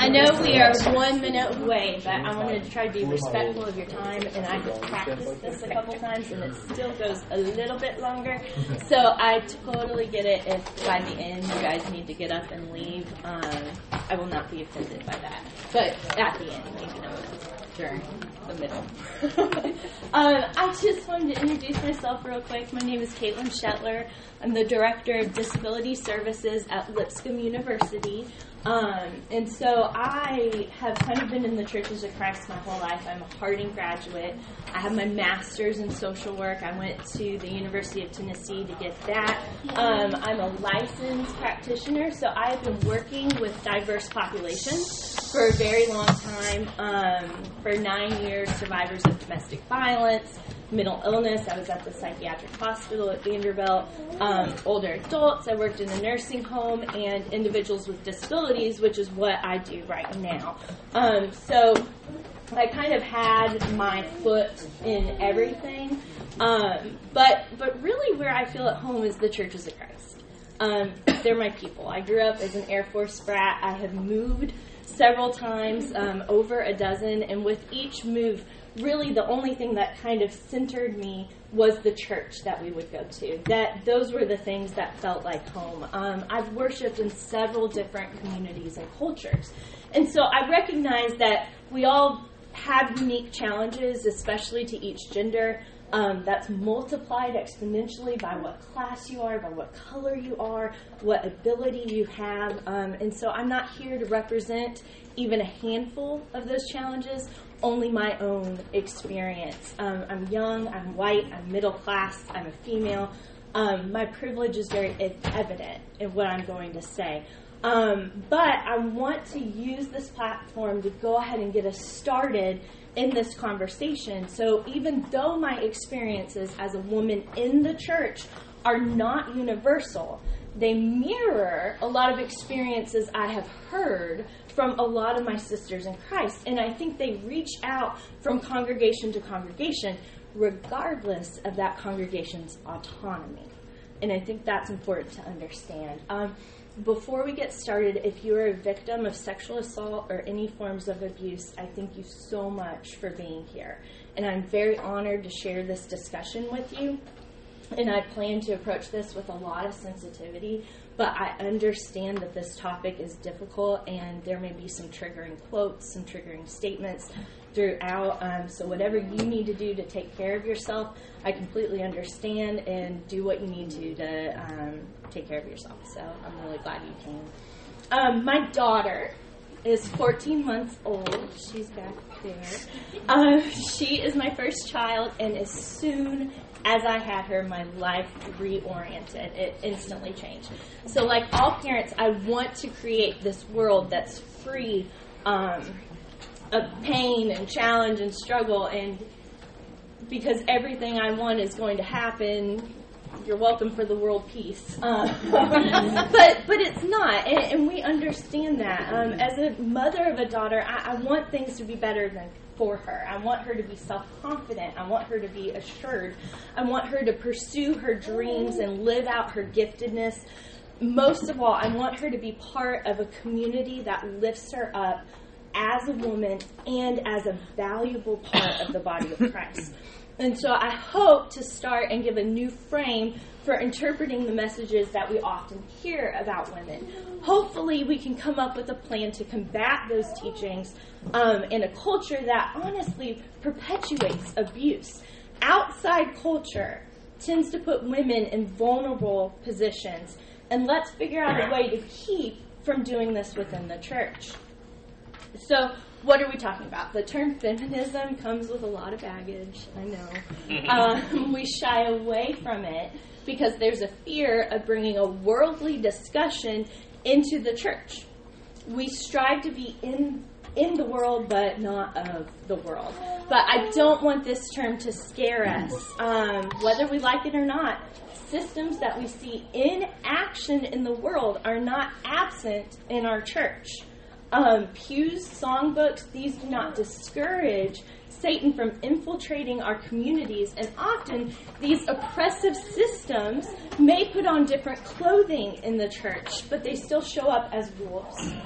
I know we are 1 minute away, but I wanted to try to be respectful of your time, and I have practiced this a couple times, and it still goes a little bit longer. So I totally get it if by the end you guys need to get up and leave. I will not be offended by that. But at the end, maybe not during the middle. I just wanted to introduce myself real quick. My name is Caitlin Shetler. I'm the Director of Disability Services at Lipscomb University. And so I have kind of been in the Churches of Christ my whole life. I'm a Harding graduate. I have my master's in social work. I went to the University of Tennessee to get that. I'm a licensed practitioner, so I have been working with diverse populations for a very long time. For 9 years, survivors of domestic violence, mental illness. I was at the psychiatric hospital at Vanderbilt. Older adults. I worked in a nursing home, and individuals with disabilities, which is what I do right now. So I kind of had my foot in everything. But really where I feel at home is the Churches of Christ. They're my people. I grew up as an Air Force brat. I have moved several times, over a dozen, and with each move, really the only thing that kind of centered me was the church that we would go to. Those were the things that felt like home. I've worshiped in several different communities and cultures. And so I recognize that we all have unique challenges, especially to each gender. That's multiplied exponentially by what class you are, by what color you are, what ability you have. And so I'm not here to represent even a handful of those challenges, only my own experience. I'm young, I'm white, I'm middle class, I'm a female. My privilege is very evident in what I'm going to say. But I want to use this platform to go ahead and get us started in this conversation. So even though my experiences as a woman in the church are not universal, they mirror a lot of experiences I have heard from a lot of my sisters in Christ. And I think they reach out from congregation to congregation, regardless of that congregation's autonomy. And I think that's important to understand. Before we get started, if you're a victim of sexual assault or any forms of abuse, I thank you so much for being here. And I'm very honored to share this discussion with you. And I plan to approach this with a lot of sensitivity, but I understand that this topic is difficult and there may be some triggering quotes, some triggering statements throughout. So whatever you need to do to take care of yourself, I completely understand, and do what you need to take care of yourself. So I'm really glad you came. My daughter is 14 months old. She's back there. She is my first child, and as soon as I had her, my life reoriented. It instantly changed. So like all parents, I want to create this world that's free of pain and challenge and struggle, and because everything I want is going to happen, you're welcome for the world peace. But it's not, and we understand that. As a mother of a daughter, I want things to be better than for her. I want her to be self-confident. I want her to be assured. I want her to pursue her dreams and live out her giftedness. Most of all, I want her to be part of a community that lifts her up as a woman and as a valuable part of the body of Christ. And so I hope to start and give a new frame for interpreting the messages that we often hear about women. Hopefully we can come up with a plan to combat those teachings in a culture that honestly perpetuates abuse. Outside culture tends to put women in vulnerable positions, and let's figure out a way to keep from doing this within the church. So what are we talking about? The term feminism comes with a lot of baggage, I know. We shy away from it because there's a fear of bringing a worldly discussion into the church. We strive to be in the world, but not of the world. But I don't want this term to scare us, whether we like it or not. Systems that we see in action in the world are not absent in our church. Pews, songbooks, these do not discourage Satan from infiltrating our communities, and often these oppressive systems may put on different clothing in the church, but they still show up as wolves.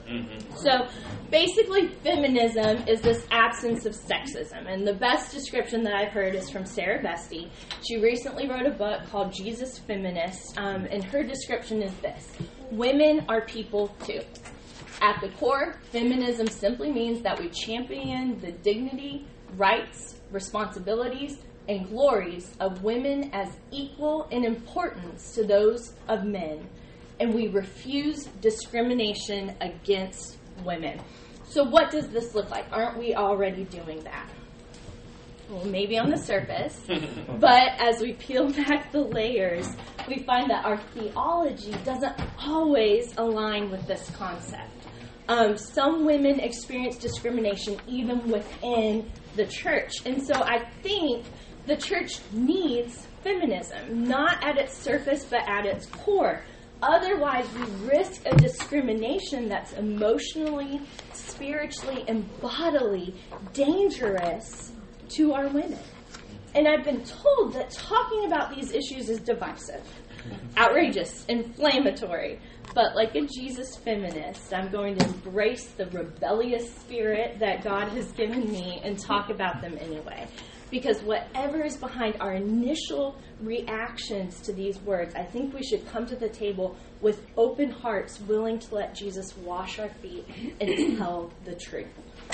So basically, feminism is this absence of sexism. And the best description that I've heard is from Sarah Vesti. She recently wrote a book called Jesus Feminist, and her description is this: women are people too. At the core, feminism simply means that we champion the dignity, rights, responsibilities, and glories of women as equal in importance to those of men, and we refuse discrimination against women. So what does this look like? Aren't we already doing that? Well, maybe on the surface, but as we peel back the layers, we find that our theology doesn't always align with this concept. Some women experience discrimination even within the church, and so I think the church needs feminism, not at its surface, but at its core. Otherwise, we risk a discrimination that's emotionally, spiritually, and bodily dangerous to our women. And I've been told that talking about these issues is divisive, outrageous, inflammatory. But like a Jesus feminist, I'm going to embrace the rebellious spirit that God has given me and talk about them anyway. Because whatever is behind our initial reactions to these words, I think we should come to the table with open hearts, willing to let Jesus wash our feet and tell the truth.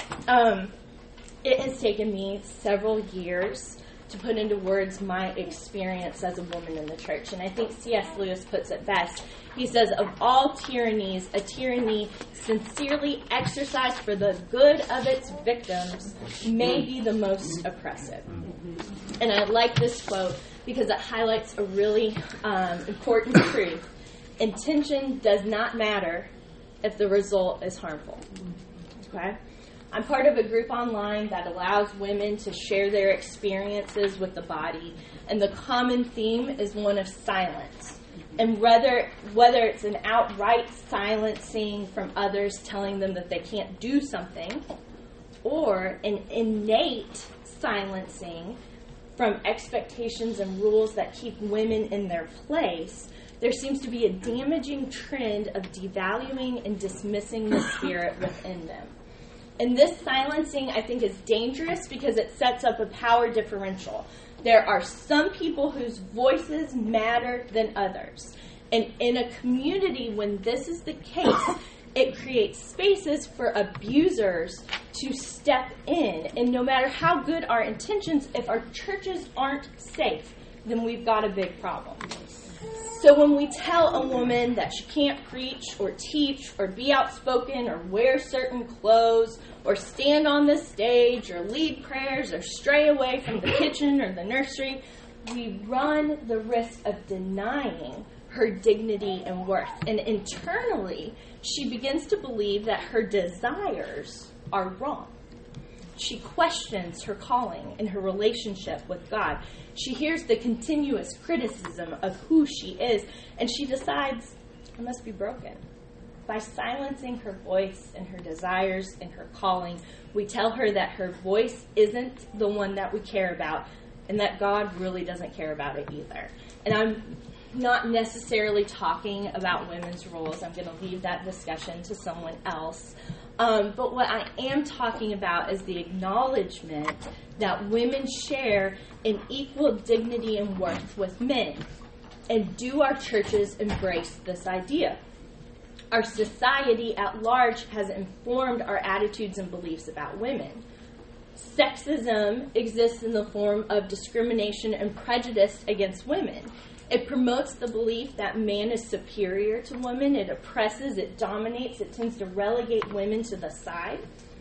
It has taken me several years to put into words my experience as a woman in the church. And I think C.S. Lewis puts it best. He says, of all tyrannies, a tyranny sincerely exercised for the good of its victims may be the most oppressive. And I like this quote because it highlights a really important truth. Intention does not matter if the result is harmful. Okay? I'm part of a group online that allows women to share their experiences with the body, and the common theme is one of silence. And whether it's an outright silencing from others telling them that they can't do something, or an innate silencing from expectations and rules that keep women in their place, there seems to be a damaging trend of devaluing and dismissing the spirit within them. And this silencing, I think, is dangerous because it sets up a power differential. There are some people whose voices matter than others. And in a community, when this is the case, it creates spaces for abusers to step in. And no matter how good our intentions, if our churches aren't safe, then we've got a big problem. So when we tell a woman that she can't preach or teach or be outspoken or wear certain clothes or stand on the stage or lead prayers or stray away from the kitchen or the nursery, we run the risk of denying her dignity and worth. And internally, she begins to believe that her desires are wrong. She questions her calling and her relationship with God. She hears the continuous criticism of who she is, and she decides, I must be broken. By silencing her voice and her desires and her calling, we tell her that her voice isn't the one that we care about, and that God really doesn't care about it either. And I'm not necessarily talking about women's roles. I'm going to leave that discussion to someone else. But what I am talking about is the acknowledgement that women share an equal dignity and worth with men. And do our churches embrace this idea? Our society at large has informed our attitudes and beliefs about women. Sexism exists in the form of discrimination and prejudice against women. It promotes the belief that man is superior to women. It oppresses, it dominates, it tends to relegate women to the side.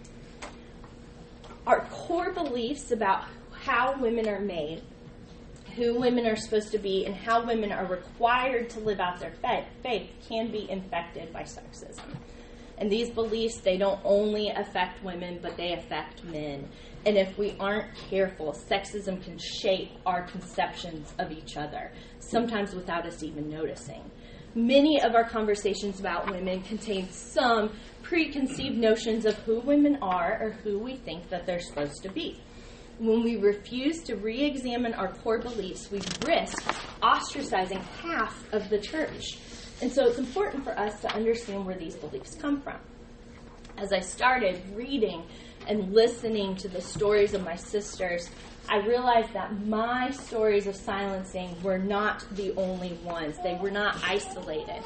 Our core beliefs about how women are made, who women are supposed to be, and how women are required to live out their faith can be infected by sexism. And these beliefs, they don't only affect women, but they affect men. And if we aren't careful, sexism can shape our conceptions of each other, sometimes without us even noticing. Many of our conversations about women contain some preconceived notions of who women are or who we think that they're supposed to be. When we refuse to re-examine our core beliefs, we risk ostracizing half of the church. And so it's important for us to understand where these beliefs come from. As I started reading and listening to the stories of my sisters, I realized that my stories of silencing were not the only ones. They were not isolated.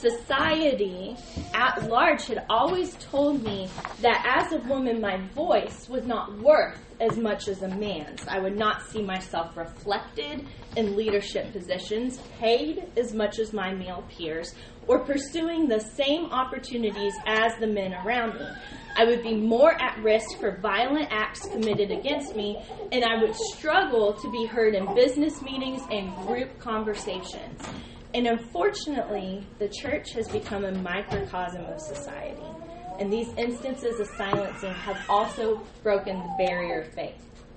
Society at large had always told me that as a woman, my voice was not worth as much as a man's. I would not see myself reflected in leadership positions, paid as much as my male peers, or pursuing the same opportunities as the men around me. I would be more at risk for violent acts committed against me, and I would struggle to be heard in business meetings and group conversations. And unfortunately, the church has become a microcosm of society. And these instances of silencing have also broken the barrier of faith.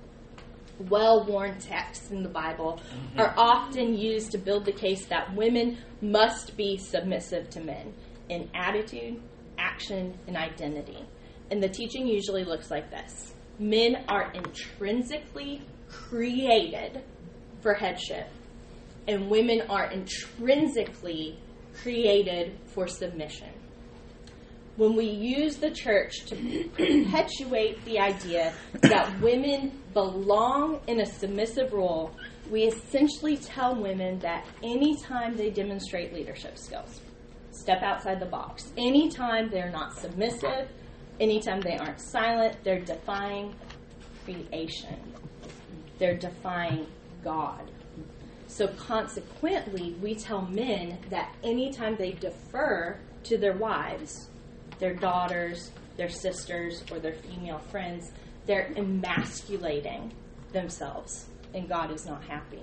Well-worn texts in the Bible are often used to build the case that women must be submissive to men in attitude, action, and identity. And the teaching usually looks like this. Men are intrinsically created for headship, and women are intrinsically created for submission. When we use the church to perpetuate the idea that women belong in a submissive role, we essentially tell women that anytime they demonstrate leadership skills, step outside the box, anytime they're not submissive, anytime they aren't silent, they're defying creation. They're defying God. So consequently, we tell men that anytime they defer to their wives, their daughters, their sisters, or their female friends, they're emasculating themselves, and God is not happy.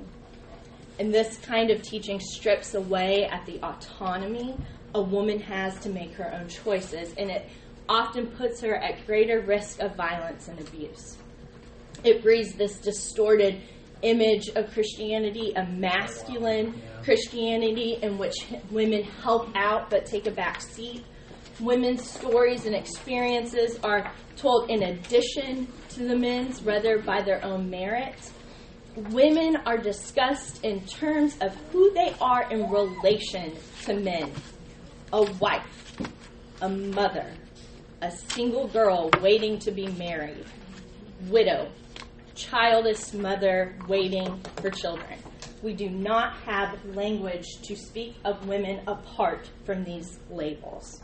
And this kind of teaching strips away at the autonomy a woman has to make her own choices, and it often puts her at greater risk of violence and abuse. It breeds this distorted image of Christianity, a masculine Christianity in which women help out but take a back seat. Women's stories and experiences are told in addition to the men's, rather by their own merit. Women are discussed in terms of who they are in relation to men. A wife, a mother, a single girl waiting to be married, widow, childless mother waiting for children. We do not have language to speak of women apart from these labels.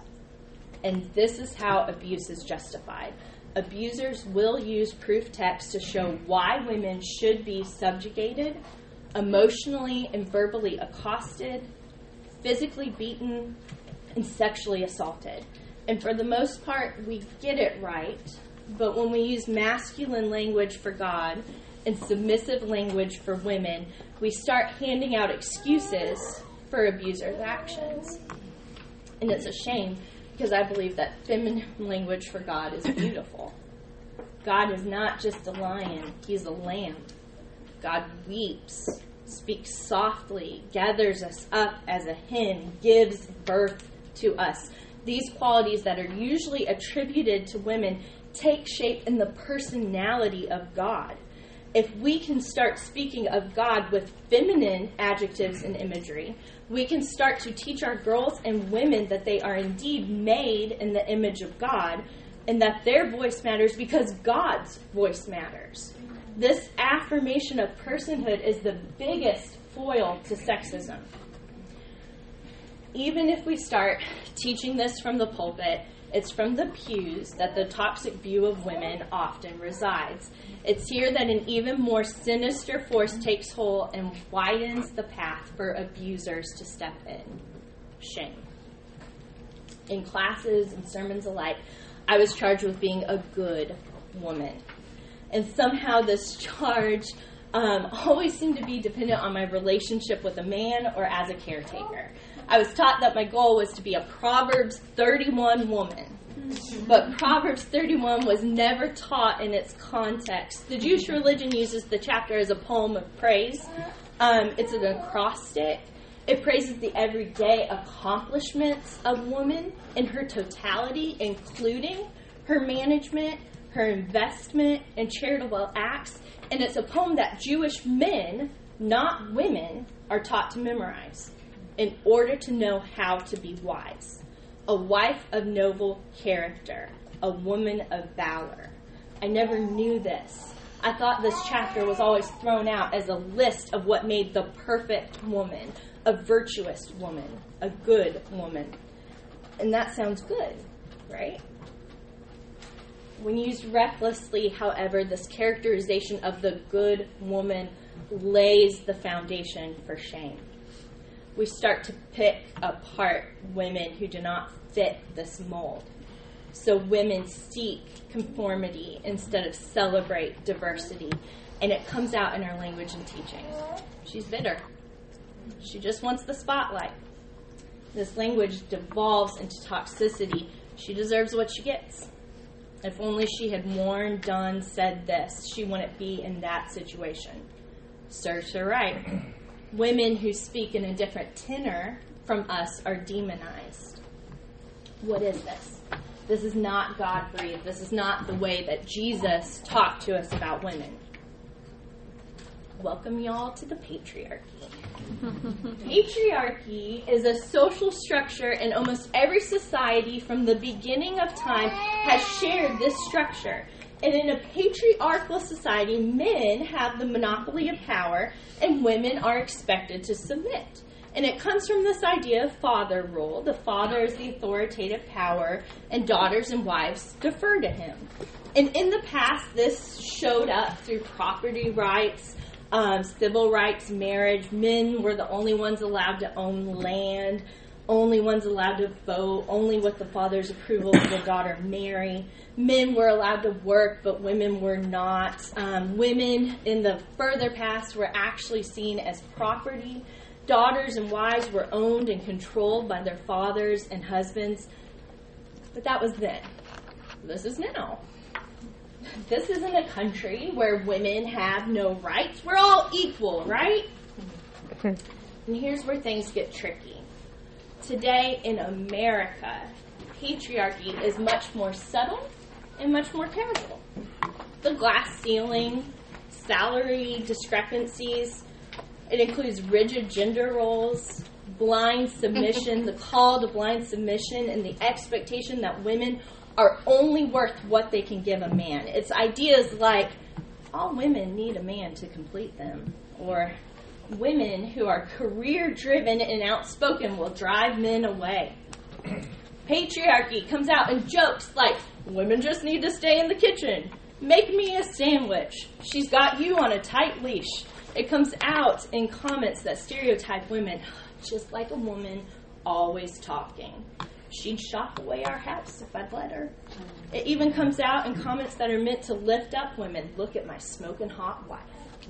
And this is how abuse is justified. Abusers will use proof texts to show why women should be subjugated, emotionally and verbally accosted, physically beaten, and sexually assaulted. And for the most part, we get it right. But when we use masculine language for God and submissive language for women, we start handing out excuses for abusers' actions. And it's a shame, because I believe that feminine language for God is beautiful. God is not just a lion, he's a lamb. God weeps, speaks softly, gathers us up as a hen, gives birth to us. These qualities that are usually attributed to women take shape in the personality of God. If we can start speaking of God with feminine adjectives and imagery, we can start to teach our girls and women that they are indeed made in the image of God and that their voice matters because God's voice matters. This affirmation of personhood is the biggest foil to sexism. Even if we start teaching this from the pulpit, it's from the pews that the toxic view of women often resides. It's here that an even more sinister force takes hold and widens the path for abusers to step in. Shame. In classes and sermons alike, I was charged with being a good woman. And somehow this charge always seemed to be dependent on my relationship with a man or as a caretaker. I was taught that my goal was to be a Proverbs 31 woman. But Proverbs 31 was never taught in its context. The Jewish religion uses the chapter as a poem of praise. It's an acrostic. It praises the everyday accomplishments of woman in her totality, including her management, her investment, and charitable acts. And it's a poem that Jewish men, not women, are taught to memorize in order to know how to be wise. A wife of noble character, a woman of valor. I never knew this. I thought this chapter was always thrown out as a list of what made the perfect woman, a virtuous woman, a good woman. And that sounds good, right? When used recklessly, however, this characterization of the good woman lays the foundation for shame. We start to pick apart women who do not fit this mold. So women seek conformity instead of celebrate diversity. And it comes out in our language and teaching. She's bitter. She just wants the spotlight. This language devolves into toxicity. She deserves what she gets. If only she had worn, done, said this, she wouldn't be in that situation. Serves her right. Women who speak in a different tenor from us are demonized. What is this? This is not God-breathed. This is not the way that Jesus talked to us about women. Welcome y'all to the patriarchy. Patriarchy is a social structure, and almost every society from the beginning of time has shared this structure. And in a patriarchal society, men have the monopoly of power, and women are expected to submit. And it comes from this idea of father rule. The father is the authoritative power, and daughters and wives defer to him. And in the past, this showed up through property rights, civil rights, marriage. Men were the only ones allowed to own land, only ones allowed to vote, only with the father's approval would the daughter marry. Men were allowed to work, but women were not. Women in the further past were actually seen as property. Daughters and wives were owned and controlled by their fathers and husbands. But that was then. This is now. This isn't a country where women have no rights. We're all equal, right? And here's where things get tricky. Today in America, patriarchy is much more subtle and much more casual. The glass ceiling, salary discrepancies, it includes rigid gender roles, blind submission, the call to blind submission, and the expectation that women are only worth what they can give a man. It's ideas like, all women need a man to complete them, or women who are career-driven and outspoken will drive men away. Patriarchy comes out in jokes like, women just need to stay in the kitchen. Make me a sandwich. She's got you on a tight leash. It comes out in comments that stereotype women, just like a woman, always talking. She'd shop away our house if I'd let her. It even comes out in comments that are meant to lift up women. Look at my smoking hot wife.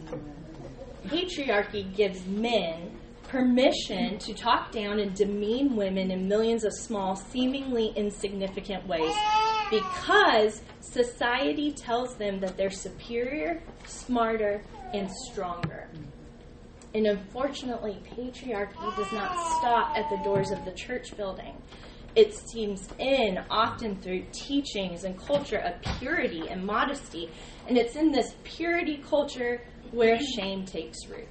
Patriarchy gives men permission to talk down and demean women in millions of small, seemingly insignificant ways because society tells them that they're superior, smarter, and stronger. And unfortunately, patriarchy does not stop at the doors of the church building. It seeps in often through teachings and culture of purity and modesty. And it's in this purity culture where shame takes root.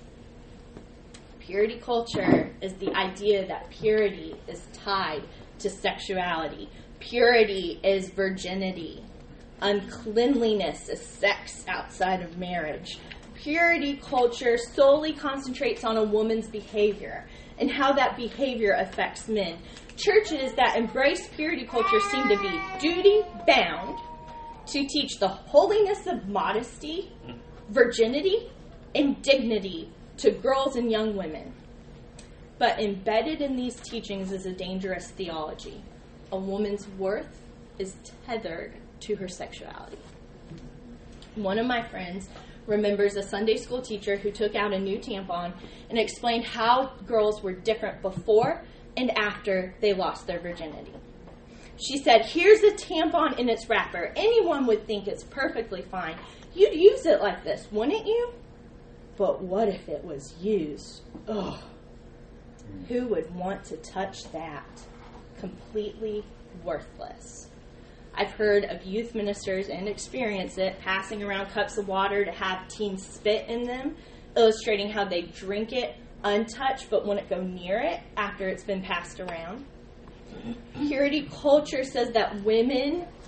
Purity culture is the idea that purity is tied to sexuality. Purity is virginity. Uncleanliness is sex outside of marriage. Purity culture solely concentrates on a woman's behavior and how that behavior affects men. Churches that embrace purity culture seem to be duty-bound to teach the holiness of modesty, virginity, and dignity to girls and young women. But embedded in these teachings is a dangerous theology. A woman's worth is tethered to her sexuality. One of my friends remembers a Sunday school teacher who took out a new tampon and explained how girls were different before and after they lost their virginity. She said, here's a tampon in its wrapper. Anyone would think it's perfectly fine. You'd use it like this, wouldn't you? But what if it was used? Ugh. Who would want to touch that? Completely worthless. I've heard of youth ministers and experience it passing around cups of water to have teens spit in them, illustrating how they drink it untouched but wouldn't go near it after it's been passed around. Purity culture says that women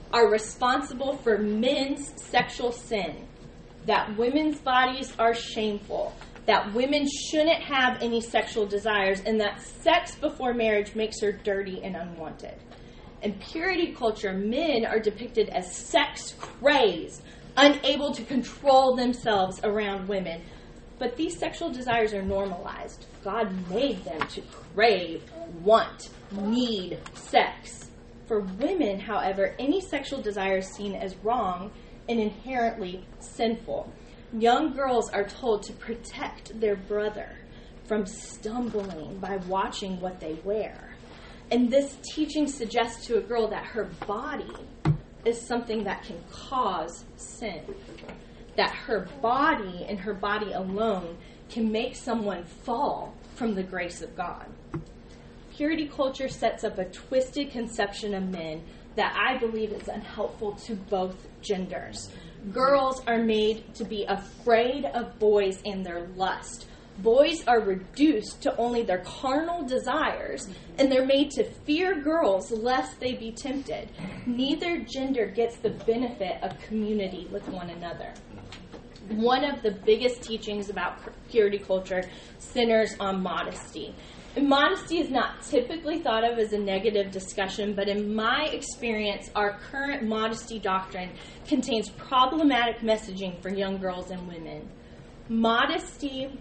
are responsible for men's sexual sin, that women's bodies are shameful, that women shouldn't have any sexual desires, and that sex before marriage makes her dirty and unwanted. In purity culture, men are depicted as sex-crazed, unable to control themselves around women. But these sexual desires are normalized. God made them to crave, want, need sex. For women, however, any sexual desire is seen as wrong and inherently sinful. Young girls are told to protect their brother from stumbling by watching what they wear. And this teaching suggests to a girl that her body is something that can cause sin. That her body and her body alone can make someone fall from the grace of God. Purity culture sets up a twisted conception of men that I believe is unhelpful to both genders. Girls are made to be afraid of boys and their lust. Boys are reduced to only their carnal desires, and they're made to fear girls lest they be tempted. Neither gender gets the benefit of community with one another. One of the biggest teachings about purity culture centers on modesty. And modesty is not typically thought of as a negative discussion, but in my experience, our current modesty doctrine contains problematic messaging for young girls and women. Modesty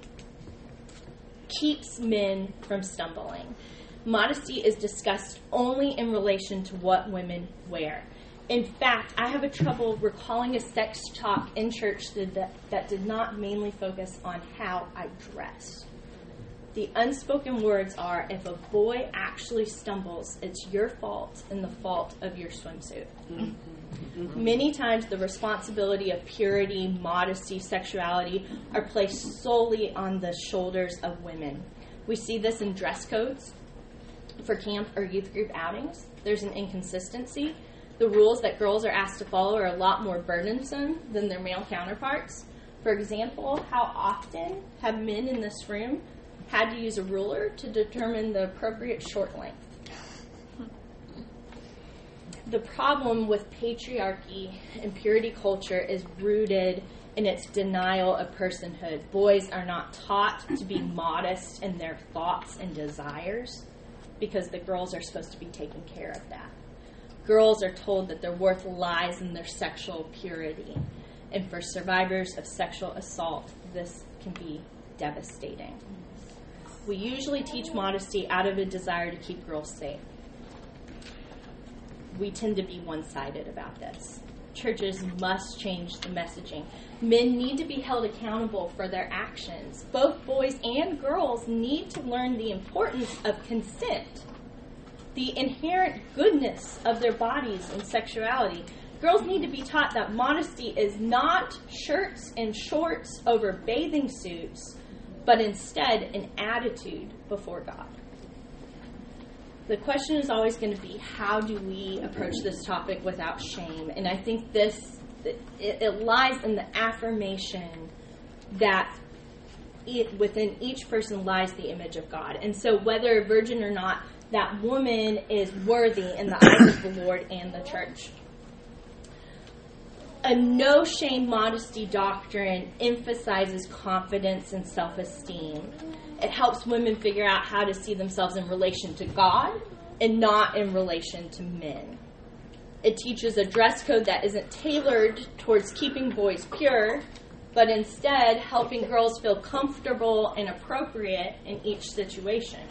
keeps men from stumbling. Modesty is discussed only in relation to what women wear. In fact, I have a trouble recalling a sex talk in church that did not mainly focus on how I dress. The unspoken words are, if a boy actually stumbles, it's your fault and the fault of your swimsuit. Mm-hmm. Many times the responsibility of purity, modesty, sexuality are placed solely on the shoulders of women. We see this in dress codes for camp or youth group outings. There's an inconsistency. The rules that girls are asked to follow are a lot more burdensome than their male counterparts. For example, how often have men in this room had to use a ruler to determine the appropriate short length? The problem with patriarchy and purity culture is rooted in its denial of personhood. Boys are not taught to be modest in their thoughts and desires because the girls are supposed to be taking care of that. Girls are told that their worth lies in their sexual purity. And for survivors of sexual assault, this can be devastating. We usually teach modesty out of a desire to keep girls safe. We tend to be one-sided about this. Churches must change the messaging. Men need to be held accountable for their actions. Both boys and girls need to learn the importance of consent, the inherent goodness of their bodies and sexuality. Girls need to be taught that modesty is not shirts and shorts over bathing suits, but instead an attitude before God. The question is always going to be, how do we approach this topic without shame? And I think it lies in the affirmation that within each person lies the image of God. And so whether a virgin or not, that woman is worthy in the eyes of the Lord and the church. A no-shame modesty doctrine emphasizes confidence and self-esteem. It helps women figure out how to see themselves in relation to God and not in relation to men. It teaches a dress code that isn't tailored towards keeping boys pure, but instead helping girls feel comfortable and appropriate in each situation.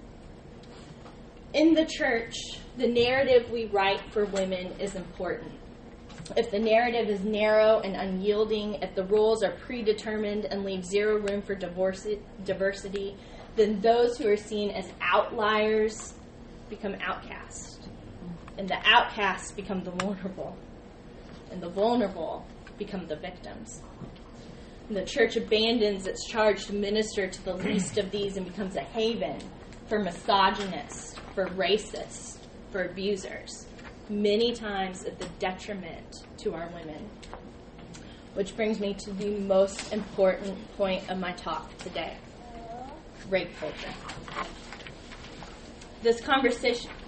In the church, the narrative we write for women is important. If the narrative is narrow and unyielding, if the rules are predetermined and leave zero room for diversity, then those who are seen as outliers become outcasts. And the outcasts become the vulnerable. And the vulnerable become the victims. And the church abandons its charge to minister to the least of these and becomes a haven for misogynists, for racists, for abusers. Many times at the detriment to our women. Which brings me to the most important point of my talk today. Rape culture. This conversation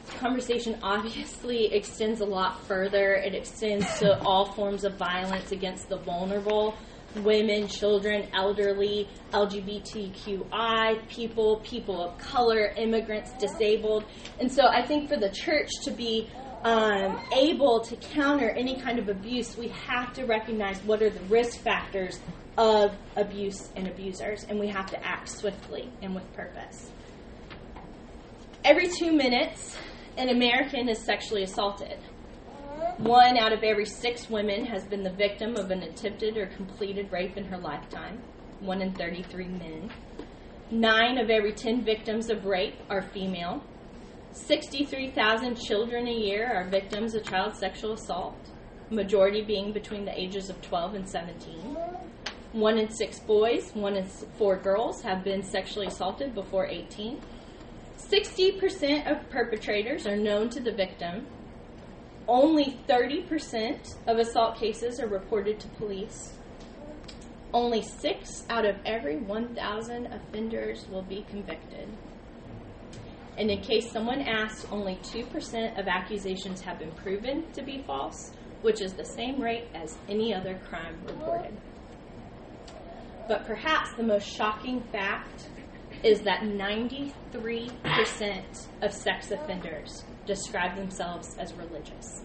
conversation obviously extends a lot further. It extends to all forms of violence against the vulnerable, women, children, elderly, LGBTQI people, people of color, immigrants, disabled. And so I think for the church to be able to counter any kind of abuse, we have to recognize what are the risk factors of abuse and abusers, and we have to act swiftly and with purpose. Every 2 minutes, an American is sexually assaulted. 1 out of every 6 women has been the victim of an attempted or completed rape in her lifetime. 1 in 33 men. 9 of every 10 victims of rape are female. 63,000 children a year are victims of child sexual assault, majority being between the ages of 12 and 17. 1 in 6 boys, 1 in 4 girls have been sexually assaulted before 18. 60% of perpetrators are known to the victim. Only 30% of assault cases are reported to police. Only 6 out of every 1,000 offenders will be convicted. And in case someone asks, only 2% of accusations have been proven to be false, which is the same rate as any other crime reported. But perhaps the most shocking fact is that 93% of sex offenders describe themselves as religious.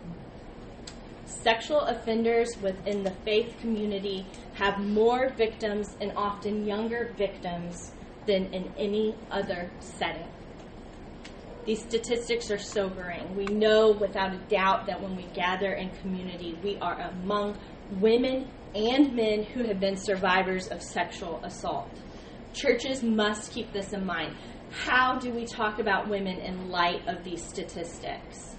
Sexual offenders within the faith community have more victims, and often younger victims, than in any other setting. These statistics are sobering. We know without a doubt that when we gather in community, we are among women and men who have been survivors of sexual assault. Churches must keep this in mind. How do we talk about women in light of these statistics?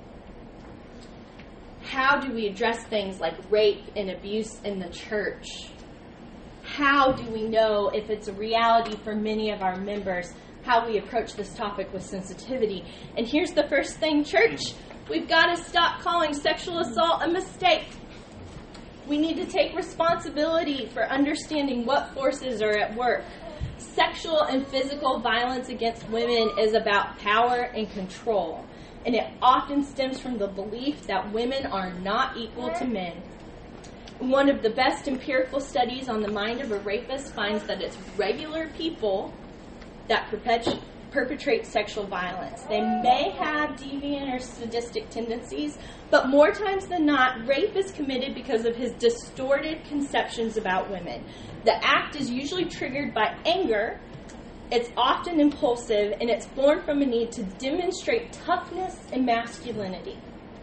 How do we address things like rape and abuse in the church? How do we know if it's a reality for many of our members, how we approach this topic with sensitivity? And here's the first thing, church. We've got to stop calling sexual assault a mistake. We need to take responsibility for understanding what forces are at work. Sexual and physical violence against women is about power and control, and it often stems from the belief that women are not equal to men. One of the best empirical studies on the mind of a rapist finds that it's regular people that perpetrate sexual violence. They may have deviant or sadistic tendencies, but more times than not, rape is committed because of his distorted conceptions about women. The act is usually triggered by anger. It's often impulsive, and it's born from a need to demonstrate toughness and masculinity.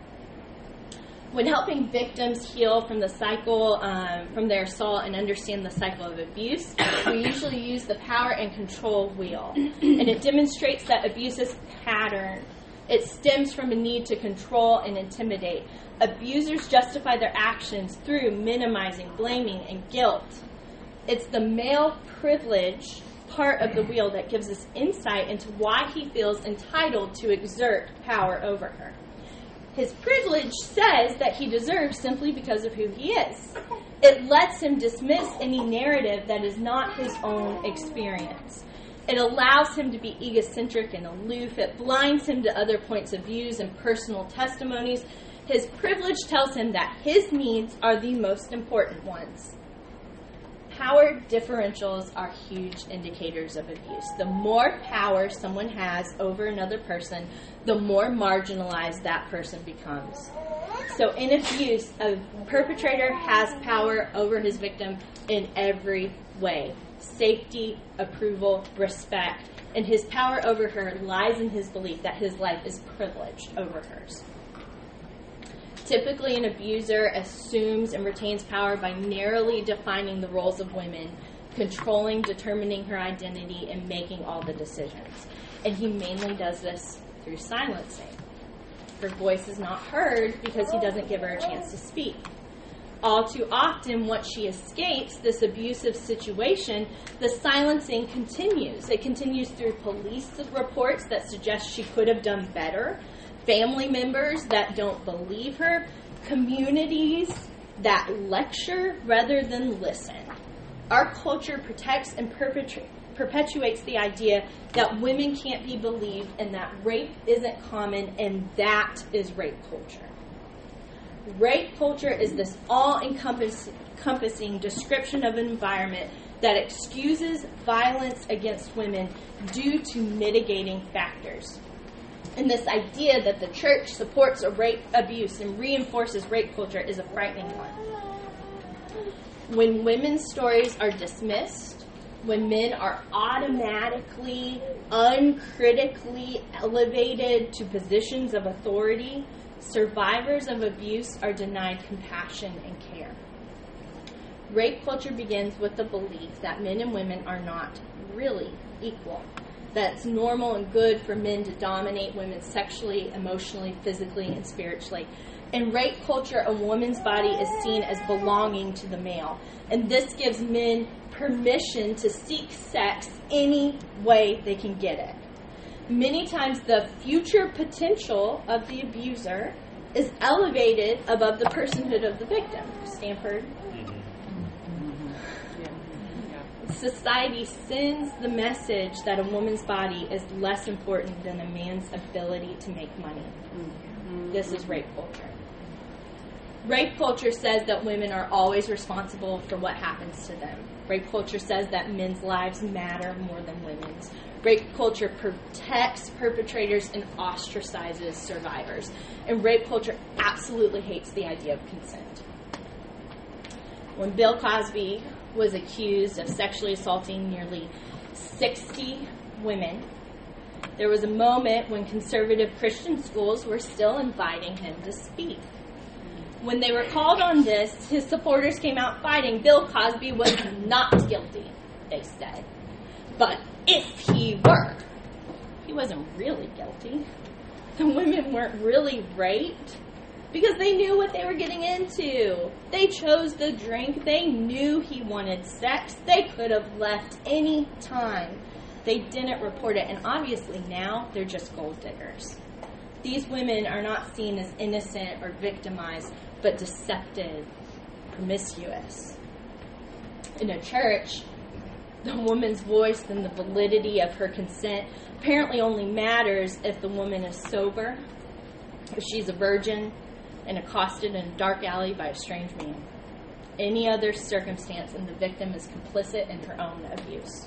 When helping victims heal from the cycle, from their assault and understand the cycle of abuse, we usually use the power and control wheel. And it demonstrates that abuse is pattern. It stems from a need to control and intimidate. Abusers justify their actions through minimizing, blaming, and guilt. It's the male privilege part of the wheel that gives us insight into why he feels entitled to exert power over her. His privilege says that he deserves simply because of who he is. It lets him dismiss any narrative that is not his own experience. It allows him to be egocentric and aloof. It blinds him to other points of views and personal testimonies. His privilege tells him that his needs are the most important ones. Power differentials are huge indicators of abuse. The more power someone has over another person, the more marginalized that person becomes. So in abuse, a perpetrator has power over his victim in every way. Safety, approval, respect. And his power over her lies in his belief that his life is privileged over hers. Typically, an abuser assumes and retains power by narrowly defining the roles of women, controlling, determining her identity, and making all the decisions. And he mainly does this through silencing. Her voice is not heard because he doesn't give her a chance to speak. All too often, once she escapes this abusive situation, the silencing continues. It continues through police reports that suggest she could have done better, family members that don't believe her, communities that lecture rather than listen. Our culture protects and perpetuates the idea that women can't be believed and that rape isn't common, and that is rape culture. Rape culture is this all-encompassing description of an environment that excuses violence against women due to mitigating factors. And this idea that the church supports a rape abuse and reinforces rape culture is a frightening one. When women's stories are dismissed, when men are automatically, uncritically elevated to positions of authority, survivors of abuse are denied compassion and care. Rape culture begins with the belief that men and women are not really equal, that it's normal and good for men to dominate women sexually, emotionally, physically, and spiritually. In rape culture, a woman's body is seen as belonging to the male, and this gives men permission to seek sex any way they can get it. Many times the future potential of the abuser is elevated above the personhood of the victim. Stanford. Society sends the message that a woman's body is less important than a man's ability to make money. This is rape culture. Rape culture says that women are always responsible for what happens to them. Rape culture says that men's lives matter more than women's. Rape culture protects perpetrators and ostracizes survivors. And rape culture absolutely hates the idea of consent. When Bill Cosby was accused of sexually assaulting nearly 60 women, there was a moment when conservative Christian schools were still inviting him to speak. When they were called on this, his supporters came out fighting. Bill Cosby was not guilty, they said. But if he were, he wasn't really guilty. The women weren't really raped because they knew what they were getting into. They chose the drink. They knew he wanted sex. They could have left any time. They didn't report it, and obviously now they're just gold diggers. These women are not seen as innocent or victimized, but deceptive, promiscuous. In a church, the woman's voice and the validity of her consent apparently only matters if the woman is sober, if she's a virgin, and accosted in a dark alley by a strange man. Any other circumstance, and the victim is complicit in her own abuse.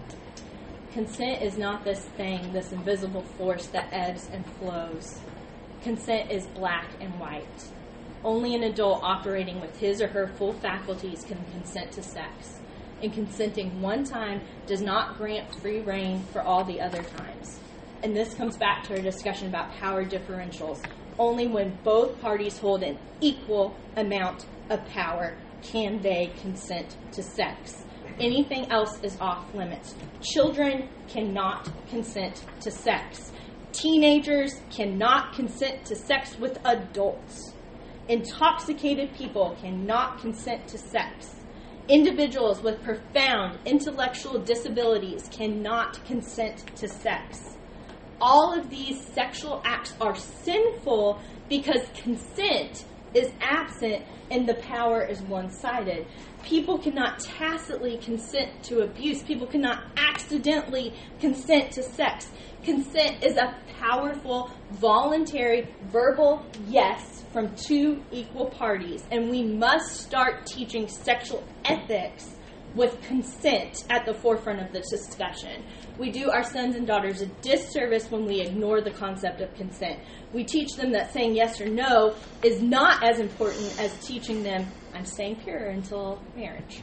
Consent is not this thing, this invisible force that ebbs and flows. Consent is black and white. Only an adult operating with his or her full faculties can consent to sex. And consenting one time does not grant free rein for all the other times. And this comes back to our discussion about power differentials. Only when both parties hold an equal amount of power can they consent to sex. Anything else is off limits. Children cannot consent to sex. Teenagers cannot consent to sex with adults. Intoxicated people cannot consent to sex. Individuals with profound intellectual disabilities cannot consent to sex. All of these sexual acts are sinful because consent is absent and the power is one-sided. People cannot tacitly consent to abuse. People cannot accidentally consent to sex. Consent is a powerful, voluntary, verbal yes from two equal parties. And we must start teaching sexual ethics with consent at the forefront of the discussion. We do our sons and daughters a disservice when we ignore the concept of consent. We teach them that saying yes or no is not as important as teaching them, I'm staying pure until marriage.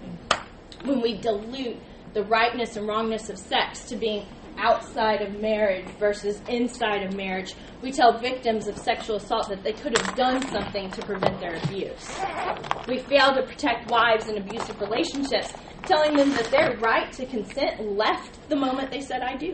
When we dilute the rightness and wrongness of sex to being outside of marriage versus inside of marriage, we tell victims of sexual assault that they could have done something to prevent their abuse. We fail to protect wives in abusive relationships, telling them that their right to consent left the moment they said I do.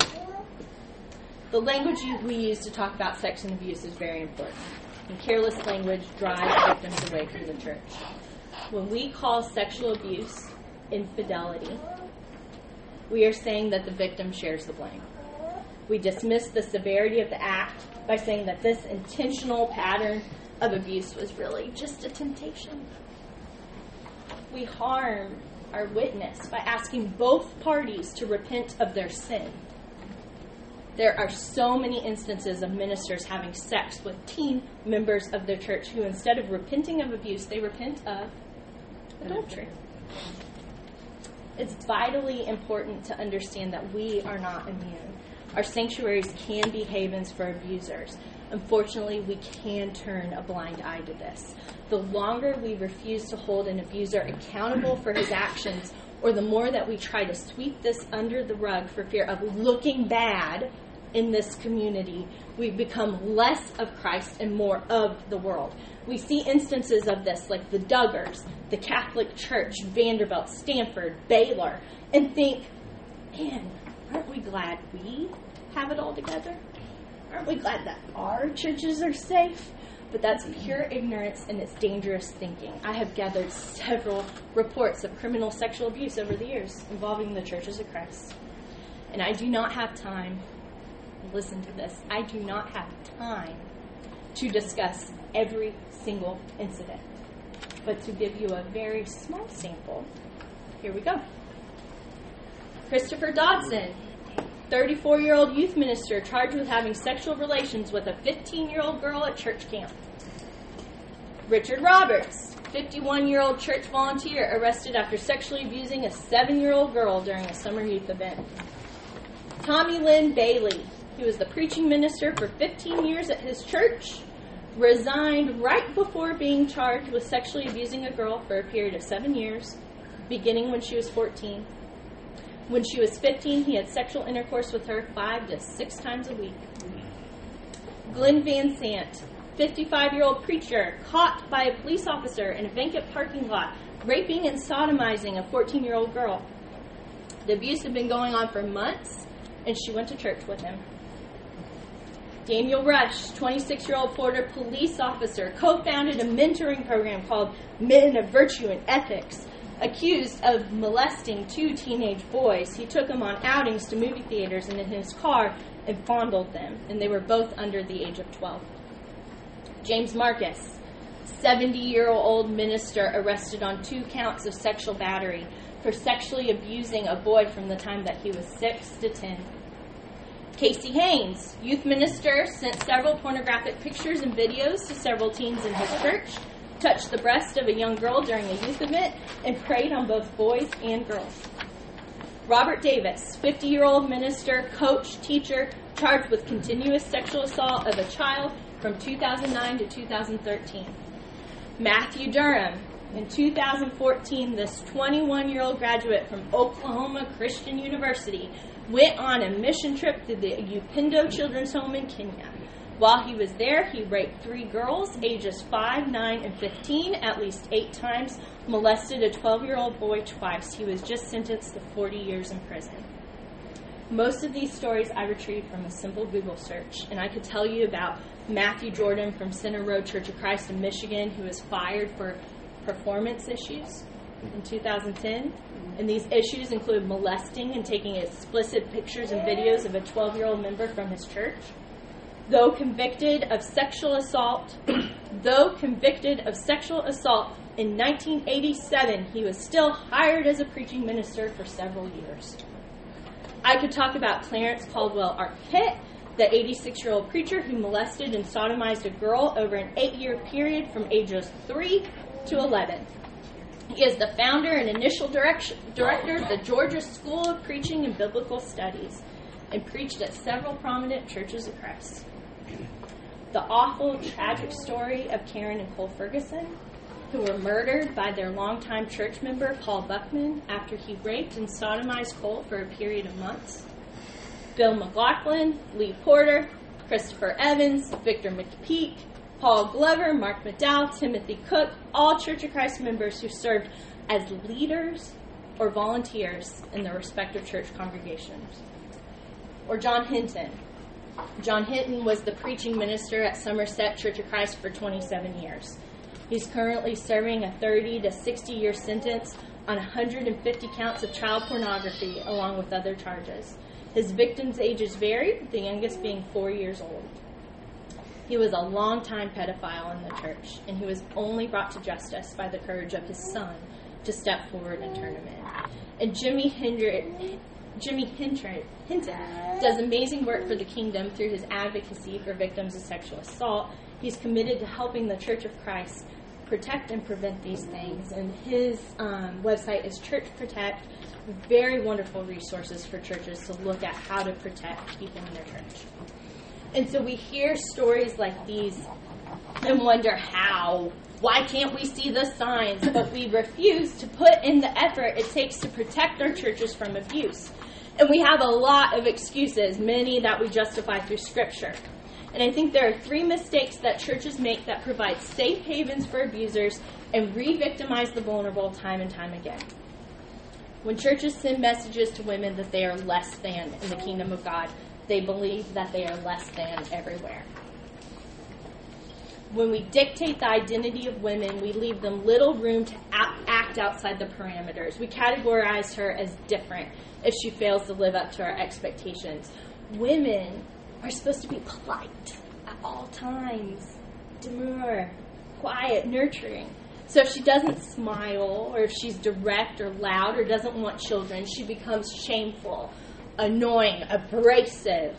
The language we use to talk about sex and abuse is very important. And careless language drives victims away from the church. When we call sexual abuse infidelity, we are saying that the victim shares the blame. We dismiss the severity of the act by saying that this intentional pattern of abuse was really just a temptation. We harm our witness by asking both parties to repent of their sin. There are so many instances of ministers having sex with teen members of their church who, instead of repenting of abuse, they repent of adultery. It's vitally important to understand that we are not immune. Our sanctuaries can be havens for abusers. Unfortunately, we can turn a blind eye to this. The longer we refuse to hold an abuser accountable for his actions, or the more that we try to sweep this under the rug for fear of looking bad in this community, we become less of Christ and more of the world. We see instances of this like the Duggars, the Catholic Church, Vanderbilt, Stanford, Baylor, and think, man, aren't we glad we have it all together? Aren't we glad that our churches are safe? But that's pure ignorance and it's dangerous thinking. I have gathered several reports of criminal sexual abuse over the years involving the churches of Christ. And I do not have time, listen to this, I do not have time to discuss every single incident. But to give you a very small sample, here we go. Christopher Dodson, 34-year-old youth minister charged with having sexual relations with a 15-year-old girl at church camp. Richard Roberts, 51-year-old church volunteer, arrested after sexually abusing a 7-year-old girl during a summer youth event. Tommy Lynn Bailey, who was the preaching minister for 15 years at his church, resigned right before being charged with sexually abusing a girl for a period of 7 years, beginning when she was 14. When she was 15, he had sexual intercourse with her 5 to 6 times a week. Glenn Van Sant, 55-year-old preacher, caught by a police officer in a vacant parking lot, raping and sodomizing a 14-year-old girl. The abuse had been going on for months, and she went to church with him. Daniel Rush, 26-year-old Florida police officer, co-founded a mentoring program called Men of Virtue and Ethics. Accused of molesting 2 teenage boys, he took them on outings to movie theaters and in his car and fondled them, and they were both under the age of 12. James Marcus, 70-year-old minister, arrested on 2 counts of sexual battery for sexually abusing a boy from the time that he was 6 to 10. Casey Haynes, youth minister, sent several pornographic pictures and videos to several teens in his church, touched the breast of a young girl during a youth event, and preyed on both boys and girls. Robert Davis, 50-year-old minister, coach, teacher, charged with continuous sexual assault of a child from 2009 to 2013. Matthew Durham, in 2014, this 21-year-old graduate from Oklahoma Christian University went on a mission trip to the Upendo Children's Home in Kenya. While he was there, he raped 3 girls, ages 5, 9, and 15, at least 8 times, molested a 12-year-old boy twice. He was just sentenced to 40 years in prison. Most of these stories I retrieved from a simple Google search, and I could tell you about Matthew Jordan from Center Road Church of Christ in Michigan, who was fired for performance issues in 2010. And these issues include molesting and taking explicit pictures and videos of a 12-year-old member from his church. Though convicted of sexual assault in 1987, he was still hired as a preaching minister for several years. I could talk about Clarence Caldwell Arquette, the 86-year-old preacher who molested and sodomized a girl over an 8-year period from ages 3 to 11. He is the founder and initial director of the Georgia School of Preaching and Biblical Studies and preached at several prominent churches of Christ. The awful, tragic story of Karen and Cole Ferguson, who were murdered by their longtime church member, Paul Buckman, after he raped and sodomized Cole for a period of months. Bill McLaughlin, Lee Porter, Christopher Evans, Victor McPeak, Paul Glover, Mark McDowell, Timothy Cook, all Church of Christ members who served as leaders or volunteers in their respective church congregations. Or John Hinton. John Hinton was the preaching minister at Somerset Church of Christ for 27 years. He's currently serving a 30 to 60-year sentence on 150 counts of child pornography, along with other charges. His victims' ages varied, the youngest being 4 years old. He was a long-time pedophile in the church, and he was only brought to justice by the courage of his son, to step forward and turn him in. And Jimi Hinton does amazing work for the kingdom through his advocacy for victims of sexual assault. He's committed to helping the Church of Christ protect and prevent these things. And his website is Church Protect, very wonderful resources for churches to look at how to protect people in their church. And so we hear stories like these and wonder how. Why can't we see the signs? But we refuse to put in the effort it takes to protect our churches from abuse. And we have a lot of excuses, many that we justify through Scripture. And I think there are 3 mistakes that churches make that provide safe havens for abusers and re-victimize the vulnerable time and time again. When churches send messages to women that they are less than in the kingdom of God, they believe that they are less than everywhere. When we dictate the identity of women, we leave them little room to act outside the parameters. We categorize her as different if she fails to live up to our expectations. Women are supposed to be polite at all times, demure, quiet, nurturing. So if she doesn't smile, or if she's direct or loud or doesn't want children, she becomes shameful, annoying, abrasive.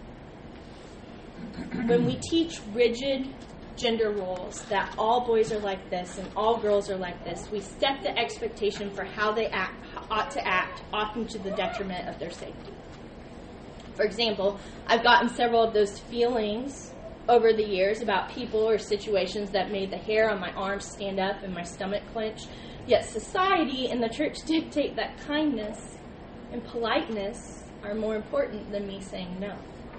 When we teach rigid gender roles, that all boys are like this and all girls are like this, we set the expectation for how they ought to act, often to the detriment of their safety. For example, I've gotten several of those feelings over the years about people or situations that made the hair on my arms stand up and my stomach clench. Yet society and the church dictate that kindness and politeness are more important than me saying no.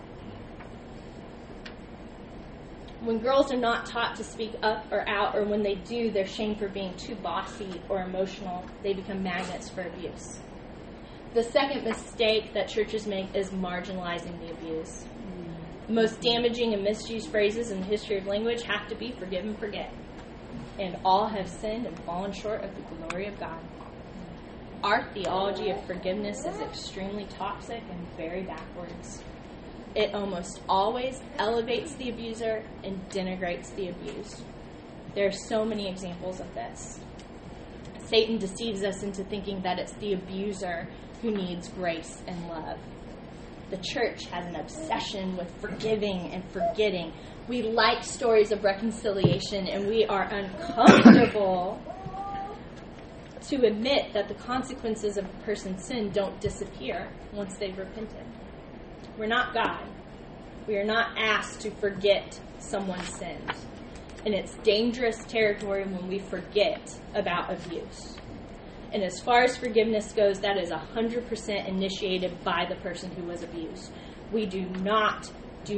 When girls are not taught to speak up or out, or when they do, they're shamed for being too bossy or emotional, they become magnets for abuse. The second mistake that churches make is marginalizing the abuse. The most damaging and misused phrases in the history of language have to be forgive and forget. And all have sinned and fallen short of the glory of God. Our theology of forgiveness is extremely toxic and very backwards. It almost always elevates the abuser and denigrates the abused. There are so many examples of this. Satan deceives us into thinking that it's the abuser who needs grace and love. The church has an obsession with forgiving and forgetting. We like stories of reconciliation, and we are uncomfortable to admit that the consequences of a person's sin don't disappear once they've repented. We're not God. We are not asked to forget someone's sins. And it's dangerous territory when we forget about abuse. And as far as forgiveness goes, that is 100% initiated by the person who was abused. We do not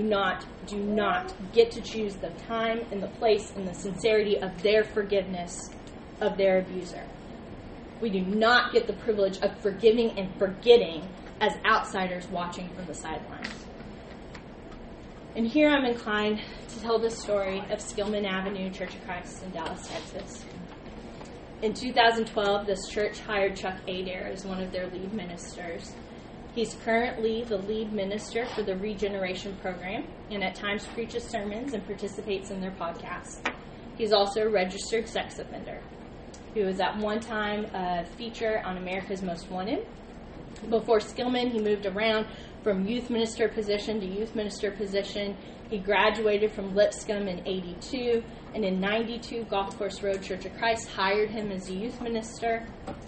get to choose the time and the place and the sincerity of their forgiveness of their abuser. We do not get the privilege of forgiving and forgetting as outsiders watching from the sidelines. And here I'm inclined to tell the story of Skillman Avenue Church of Christ in Dallas, Texas. In 2012, this church hired Chuck Adair as one of their lead ministers. He's currently the lead minister for the Regeneration Program and at times preaches sermons and participates in their podcasts. He's also a registered sex offender. He was at one time a feature on America's Most Wanted. Before Skillman, he moved around from youth minister position to youth minister position. He graduated from Lipscomb in 82, and in 92, Golf Course Road Church of Christ hired him as a youth minister.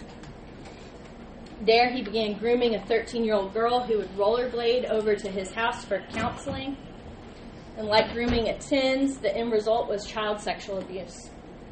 There, he began grooming a 13-year-old girl who would rollerblade over to his house for counseling. And like grooming at teens, the end result was child sexual abuse.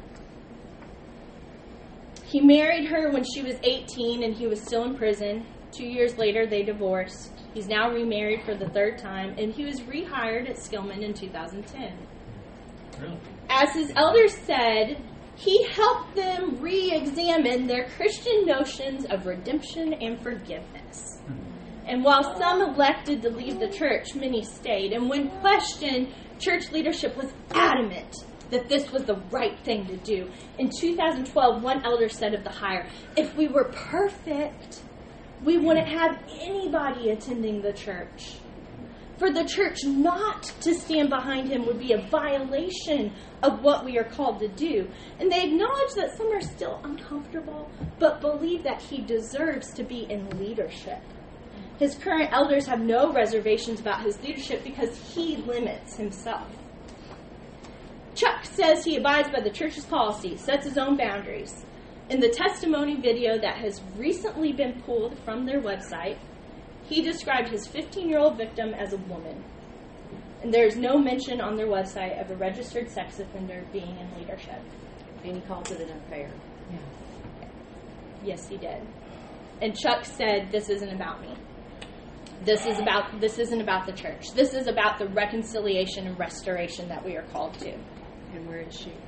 He married her when she was 18 and he was still in prison. 2 years later, they divorced. He's now remarried for the 3rd time, and he was rehired at Skillman in 2010. Really? As his elders said, he helped them re-examine their Christian notions of redemption and forgiveness. And while some elected to leave the church, many stayed. And when questioned, church leadership was adamant that this was the right thing to do. In 2012, one elder said of the hire, "If we were perfect, we wouldn't have anybody attending the church." For the church not to stand behind him would be a violation of what we are called to do. And they acknowledge that some are still uncomfortable, but believe that he deserves to be in leadership. His current elders have no reservations about his leadership because he limits himself. Chuck says he abides by the church's policy, sets his own boundaries. In the testimony video that has recently been pulled from their website, he described his 15-year-old victim as a woman. And there is no mention on their website of a registered sex offender being in leadership. And he calls it an affair. Yeah. Yes, he did. And Chuck said, this isn't about me. This isn't about the church. This is about the reconciliation and restoration that we are called to. And where is she?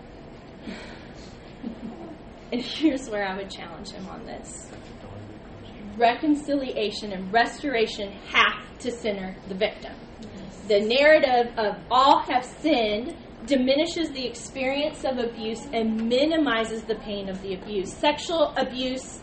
And here's where I would challenge him on this. Reconciliation and restoration have to center the victim. The narrative of all have sinned diminishes the experience of abuse and minimizes the pain of the abuse. Sexual abuse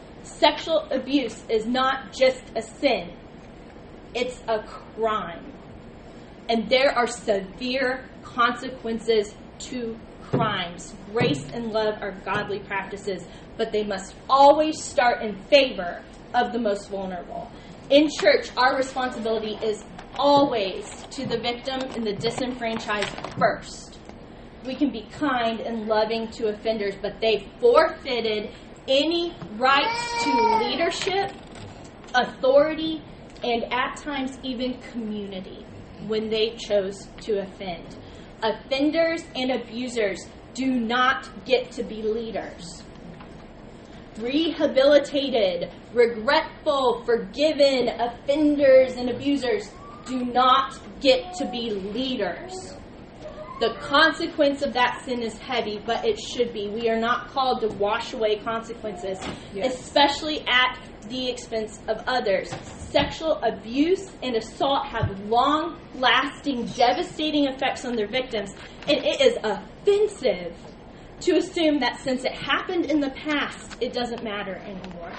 is not just a sin. It's a crime. And there are severe consequences to crimes. Grace and love are godly practices, but they must always start in favor of the most vulnerable. In church, our responsibility is always to the victim and the disenfranchised first. We can be kind and loving to offenders, but they forfeited any rights to leadership, authority, and at times even community when they chose to offend. Offenders and abusers do not get to be leaders. Rehabilitated, regretful, forgiven offenders and abusers do not get to be leaders. The consequence of that sin is heavy, but it should be. We are not called to wash away consequences, especially at the expense of others. Sexual abuse and assault have long-lasting, devastating effects on their victims, and it is offensive to assume that since it happened in the past, it doesn't matter anymore.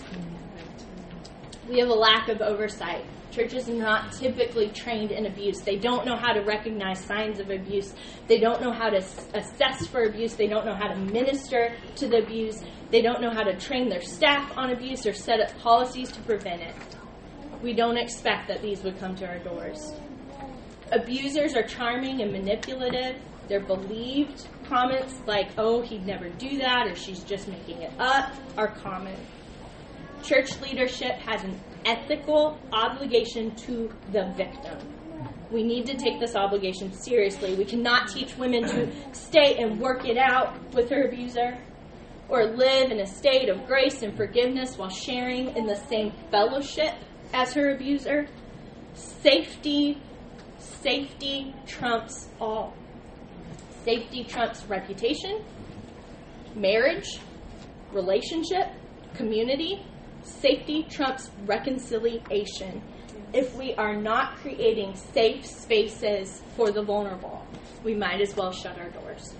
We have a lack of oversight. Churches are not typically trained in abuse. They don't know how to recognize signs of abuse. They don't know how to assess for abuse. They don't know how to minister to the abuse. They don't know how to train their staff on abuse or set up policies to prevent it. We don't expect that these would come to our doors. Abusers are charming and manipulative. They're believed. Comments like, oh, he'd never do that, or she's just making it up, are common. Church leadership has an ethical obligation to the victim. We need to take this obligation seriously. We cannot teach women to stay and work it out with her abuser or live in a state of grace and forgiveness while sharing in the same fellowship as her abuser. Safety trumps all. Safety trumps reputation, marriage, relationship, community. Safety trumps reconciliation. If we are not creating safe spaces for the vulnerable, we might as well shut our doors.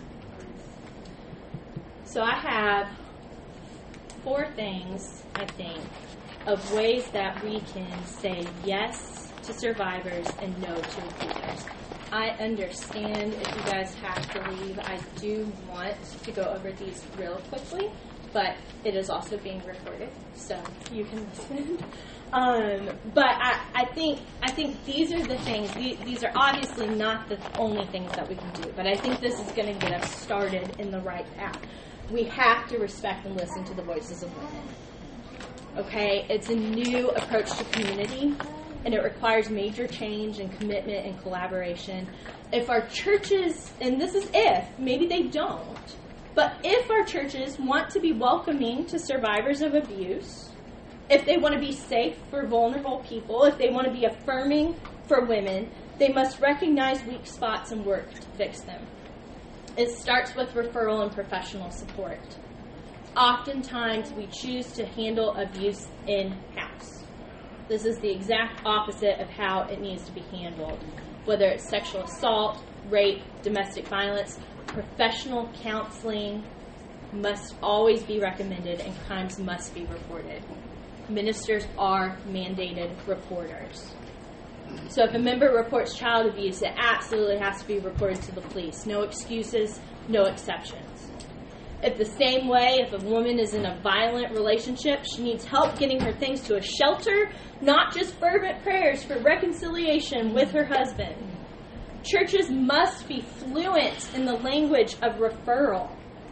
So I have 4 things, I think, of ways that we can say yes to survivors and no to abusers. I understand if you guys have to leave. I do want to go over these real quickly, but it is also being recorded, so you can listen. But I think these are the things. These are obviously not the only things that we can do, but I think this is going to get us started in the right path. We have to respect and listen to the voices of women. Okay? It's a new approach to community, and it requires major change and commitment and collaboration. If our churches, and this is if, maybe they don't, but if our churches want to be welcoming to survivors of abuse, if they want to be safe for vulnerable people, if they want to be affirming for women, they must recognize weak spots and work to fix them. It starts with referral and professional support. Oftentimes, we choose to handle abuse in-house. This is the exact opposite of how it needs to be handled. Whether it's sexual assault, rape, domestic violence, professional counseling must always be recommended and crimes must be reported. Ministers are mandated reporters. So if a member reports child abuse, it absolutely has to be reported to the police. No excuses, no exceptions. If the same way, if a woman is in a violent relationship, she needs help getting her things to a shelter, not just fervent prayers for reconciliation with her husband. Churches must be fluent in the language of referral.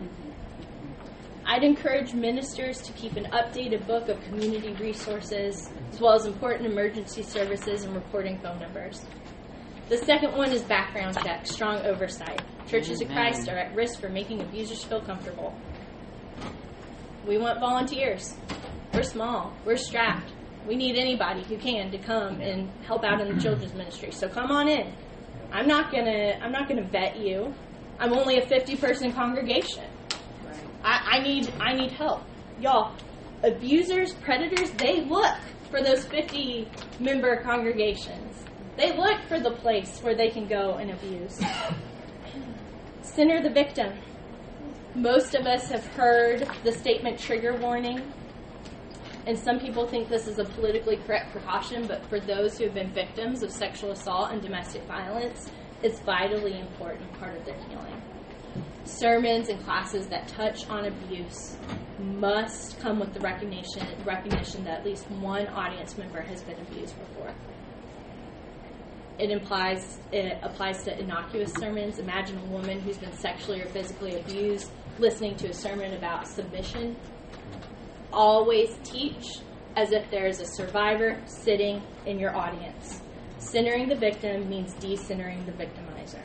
I'd encourage ministers to keep an updated book of community resources, as well as important emergency services and reporting phone numbers. The second one is background check, strong oversight. Churches of Christ are at risk for making abusers feel comfortable. We want volunteers. We're small. We're strapped. We need anybody who can to come and help out in the children's ministry. So come on in. I'm not gonna vet you. I'm only a 50-person congregation. I need help. Y'all, abusers, predators, they look for those 50-member congregations. They look for the place where they can go and abuse. Center the victim. Most of us have heard the statement trigger warning, and some people think this is a politically correct precaution, but for those who have been victims of sexual assault and domestic violence, it's vitally important part of their healing. Sermons and classes that touch on abuse must come with the recognition that at least one audience member has been abused before. It applies to innocuous sermons. Imagine a woman who's been sexually or physically abused listening to a sermon about submission. Always teach as if there is a survivor sitting in your audience. Centering the victim means decentering the victimizer.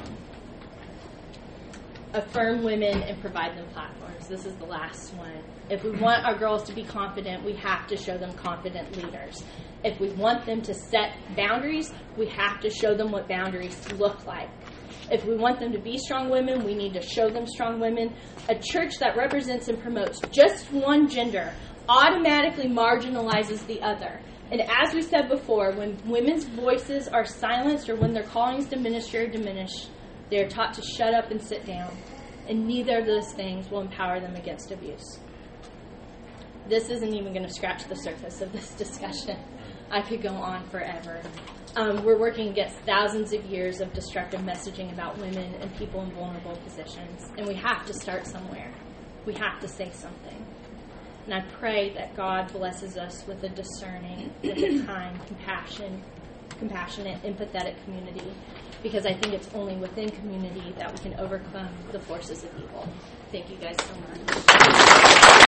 Affirm women and provide them platforms. This is the last one. If we want our girls to be confident, we have to show them confident leaders. If we want them to set boundaries, we have to show them what boundaries look like. If we want them to be strong women, we need to show them strong women. A church that represents and promotes just one gender automatically marginalizes the other. And as we said before, when women's voices are silenced or when their callings diminish or diminish, they are taught to shut up and sit down. And neither of those things will empower them against abuse. This isn't even going to scratch the surface of this discussion. I could go on forever. We're working against thousands of years of destructive messaging about women and people in vulnerable positions. And we have to start somewhere. We have to say something. And I pray that God blesses us with a discerning, with a kind, compassionate, empathetic community. Because I think it's only within community that we can overcome the forces of evil. Thank you guys so much.